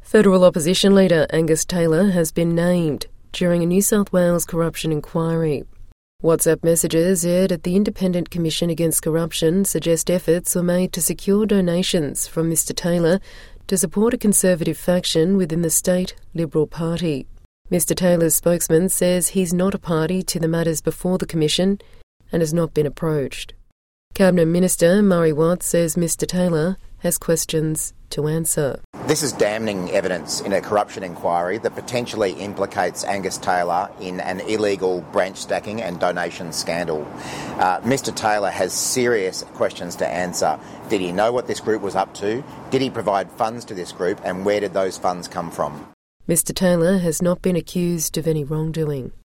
Federal opposition leader Angus Taylor has been named during a New South Wales corruption inquiry. WhatsApp messages aired at the Independent Commission Against Corruption suggest efforts were made to secure donations from Mr Taylor to support a Conservative faction within the state Liberal Party. Mr Taylor's spokesman says he's not a party to the matters before the Commission and has not been approached. Cabinet Minister Murray Watt says Mr Taylor has questions to answer. This is damning evidence in a corruption inquiry that potentially implicates Angus Taylor in an illegal branch stacking and donation scandal. Mr Taylor has serious questions to answer. Did he know what this group was up to? Did he provide funds to this group? And where did those funds come from? Mr Taylor has not been accused of any wrongdoing.